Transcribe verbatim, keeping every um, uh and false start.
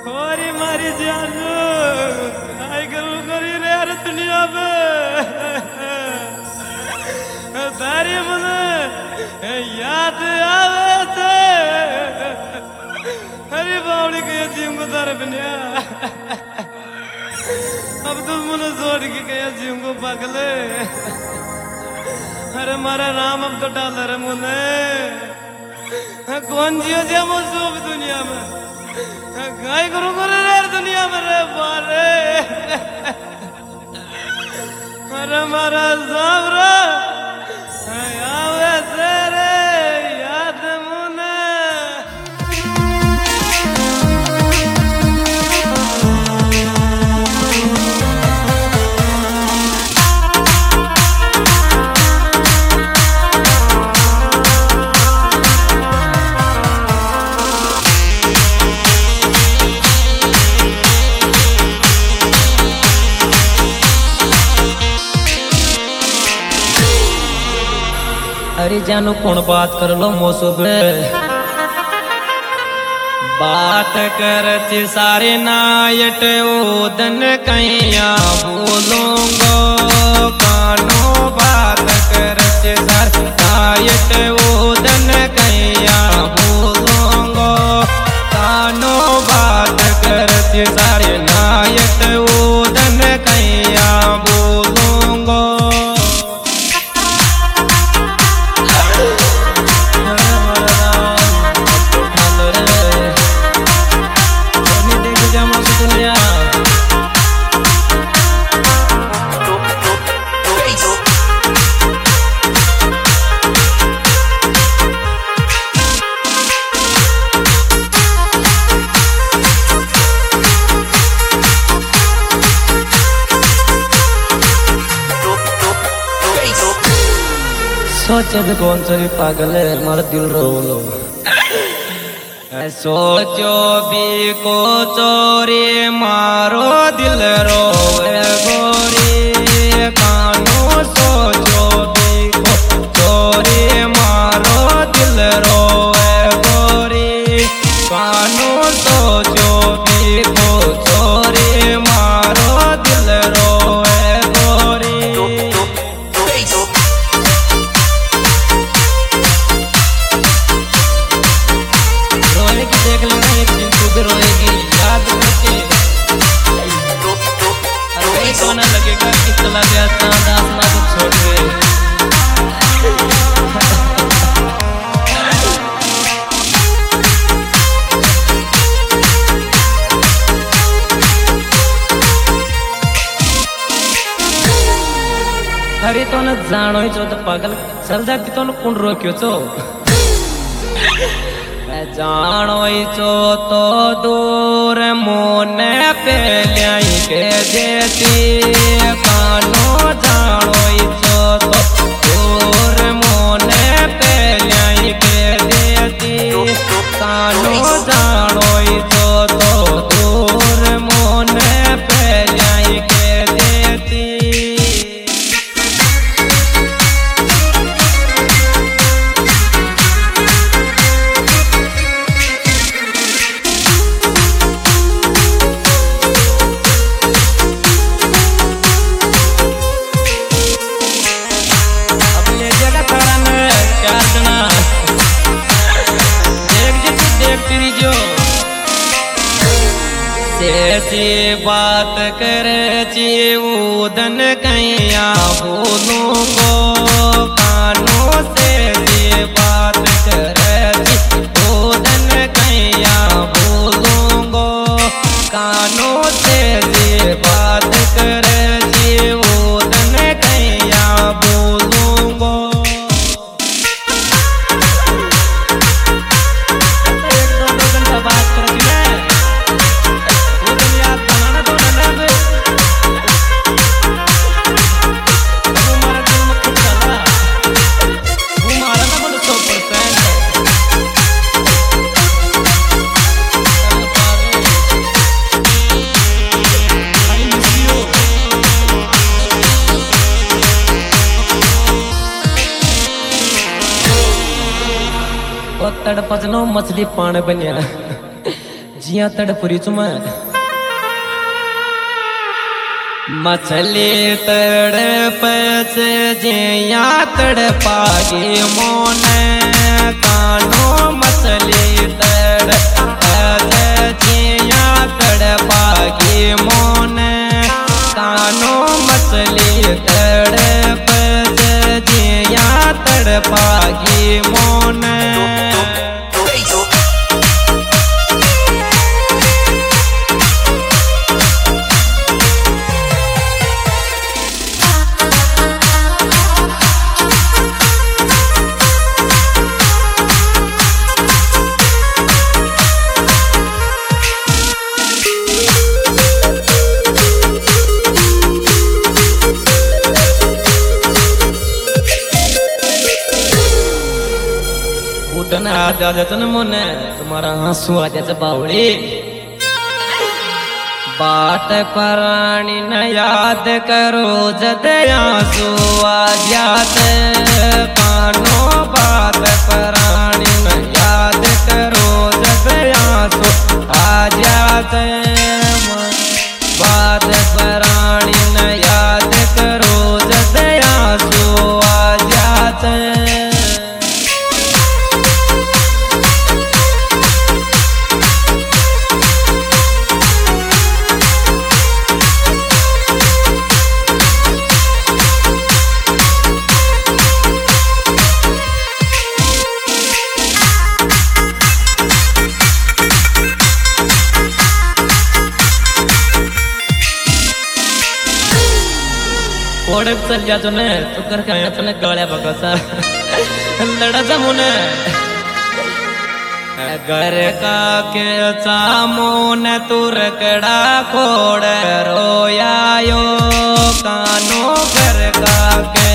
होरी मारी जान काय करूं करी रे यार दुनिया में तारी मुझे याद आवे से हरी बावड़ी के जीव को तार बनिया अब तुम मुझे जोड़ के गया जीव को पगले अरे मारा नाम अब तो डाल रहे मुझे कौन जियो जे मुझे दुनिया में काय करूं करे यार दुनिया में रे बारे अरे मारा सावरा आवे से रे याद मुने अरे जानू कौन बात कर लो मोसुबे बात करती सारे नायट ओदन कैया बोलूंगो कानो बात करती सारे नायट ओदन कैया बोलूंगो कानो बात करती सारे नायट ओदन कैया बोलूंगो सोचे कौन सा भी पागल है हमारा दिल रोलो सोचो भी को चोरी मारो दिल रोए गोरी कानो सोचो भी को चोरी मारो दिल रोए गोरी कानो सोचो भी को चोरी मारो दिल रोए गोरी देख लेना एक दिन तू भी रोएगी याद करके अरे सोना लगेगा कि चला गया चांद आसमां को छोड़ के अरे तो न जानो ही तो पागल चल जाती तो न कौन रोक्यो छो जानो चो तो दूर मोने पे लाई के देती कानो जानो चो तो दूर मोने पे लाई के देती कानो जानो चो तो दूर मोने पे लाई के देती ऐसी बात करे ची उदन कैया बोलूंगो कानों से ये बात करे ची उदन कैया बोलूंगो कानों से ये बात करे ची उदन कैया बोलूंगो एक दो दो घंटा बात करती है तड़पचनो मछली पान बनिया जिया तड़पुरी चुम मछली तड़प से जिया तड़पागी मोन कानो मछली तड़प से जिया तड़पागी मोन कानो मछली तड़प से जिया तड़पागी मोन उठना आ जाते न मोने तुम्हारा आंसू आ जाते बावड़ी बात परानी न याद करो जद आंसू आ जाते कानो बात परानी न याद करो जद आंसू आ जाते बात परानी न याद करो जद आंसू आ जाते ओढ चल जातो न तू कर काय तुला गळ्या बघाचा लढा जमून घर का के चामून तुरकडा खोड रोयायो कानो घर का के